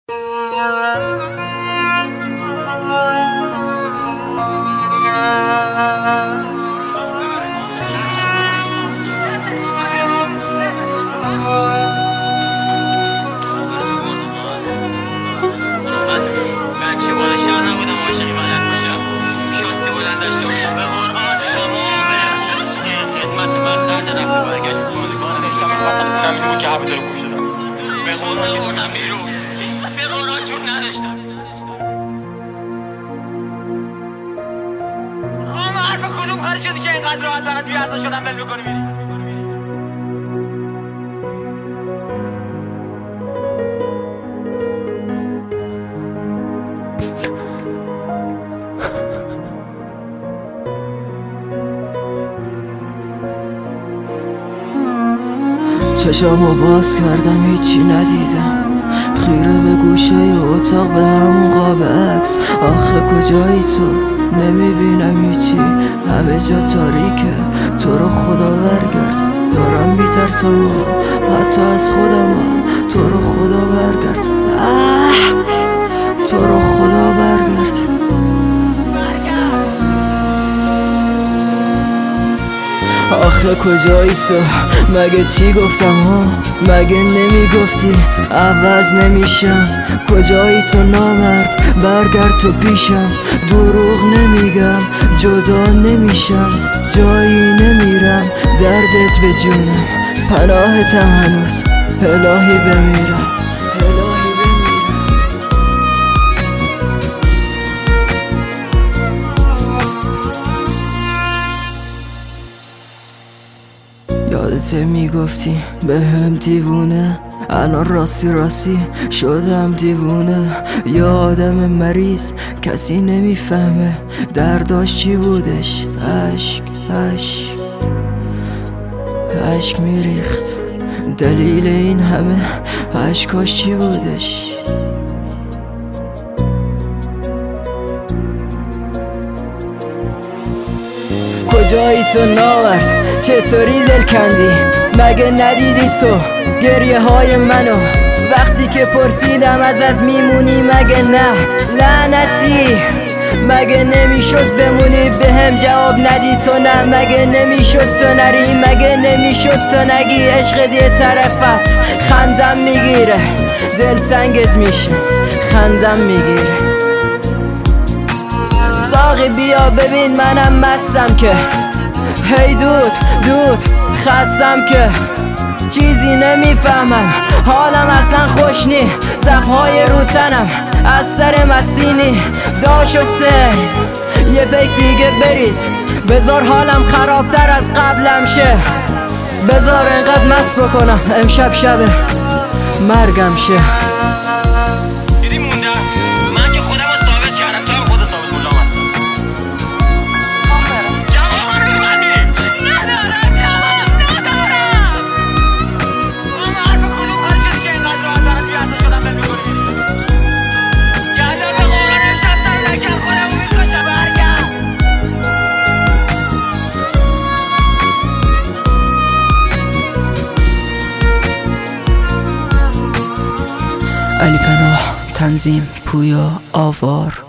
بچه گل شهر نبودم عاشقی بلد باشم شاسی بلند داشته باشم به قرآن تمام خدمت من خرج رفت برگشت کنندگان نشتم وسط خونم این بود که حرف تو رو گوش دادم به قرآن نبردم بیرون به قرآن چون نداشتم اما حرف کدوم خرج شدی که اینقدر راحت برات بیارزا شدم ول میکنی میری چشامو باز کردم هیچی ندیدم خیره به گوشه اتاق به همون قاب عکس آخه کجایی تو نمیبینم هیچی همه جا تاریکه تو رو خدا برگرد دارم میترسم حتی از خودم تو رو خدا برگرد تو رو خدا برگرد آخه کجایی تو مگه چی گفتم ها مگه نمیگفتی عوض نمیشم کجایی تو نامرد برگرد تو پیشم دروغ نمیگم جدا نمیشم جایی نمیرم دردت به جونم پناهتم هنوز الهی بمیرم یادته میگفتی به هم دیوونه الان راستی شدم دیوونه یا آدم مریض کسی نمیفهمه درداش چی بودش عشق میریخت دلیل این همه عشقاش چی بودش کجایی تو ناورد چطوری دل کندی مگه ندیدی تو گریه های منو وقتی که پرسیدم ازت میمونی مگه نه لعنتی مگه نمیشد بمونی به هم جواب ندی تو نه مگه نمیشد تو نری مگه نمیشد تو نگی عشق یه طرف است خندم میگیره دل تنگت میشه خندم میگیره ساقی بیا ببین منم مستم که هی دود خستم که چیزی نمیفهمم حالم اصلا خوش نی زخمهای رو تنم از سر مستینی داش و سر یه پیک دیگه بریز بذار حالم خرابتر از قبلم شه بذار انقدر مست بکنم امشب شب مرگم شه دیدی موندم من که خودم رو ثابت کردم تو هم خودت ثابت مولام هستم جواب منو بده من میری ندارم اما حرف کدوم خرج شدی که اینقدر راحت برات بیارزا شدم ول میکنی میری یادم به قرآن امشب سر نکن خودم رو میکشم برگرد علی پناه تنظیم پویا آوار